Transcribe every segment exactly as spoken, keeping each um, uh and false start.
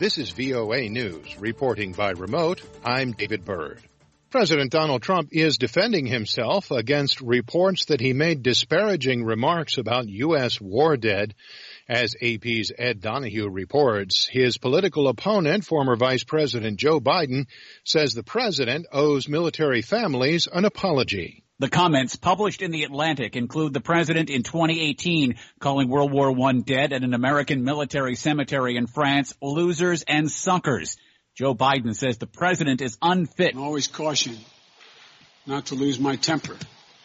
This is V O A News. Reporting by remote, I'm David Byrd. President Donald Trump is defending himself against reports that he made disparaging remarks about U S war dead. As A P's Ed Donahue reports, his political opponent, former Vice President Joe Biden, says the president owes military families an apology. The comments published in The Atlantic include the president in twenty eighteen calling World War One dead at an American military cemetery in France losers and suckers. Joe Biden says the president is unfit. I'm always cautioned not to lose my temper.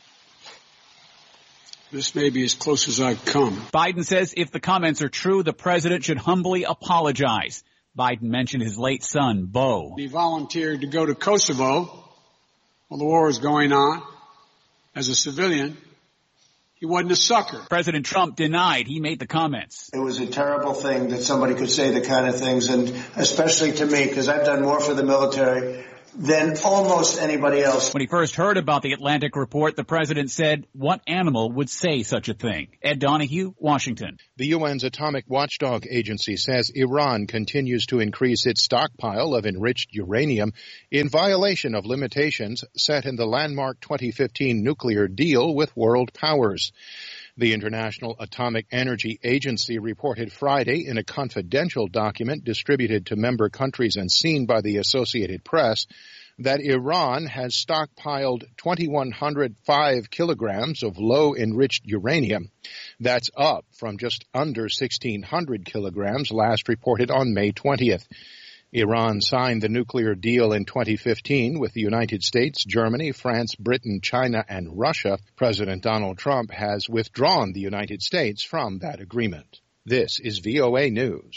This may be as close as I've come. Biden says if the comments are true, the president should humbly apologize. Biden mentioned his late son, Beau. He volunteered to go to Kosovo while the war was going on as a civilian. He wasn't a sucker. President Trump denied he made the comments. It was a terrible thing that somebody could say the kind of things, and especially to me, because I've done more for the military than almost anybody else. When he first heard about the Atlantic report, the president said, what animal would say such a thing? Ed Donahue, Washington. The U N's Atomic Watchdog Agency says Iran continues to increase its stockpile of enriched uranium in violation of limitations set in the landmark twenty fifteen nuclear deal with world powers. The International Atomic Energy Agency reported Friday in a confidential document distributed to member countries and seen by the Associated Press that Iran has stockpiled two thousand one hundred five kilograms of low-enriched uranium. That's up from just under sixteen hundred kilograms last reported on May twentieth. Iran signed the nuclear deal in twenty fifteen with the United States, Germany, France, Britain, China, and Russia. President Donald Trump has withdrawn the United States from that agreement. This is V O A News.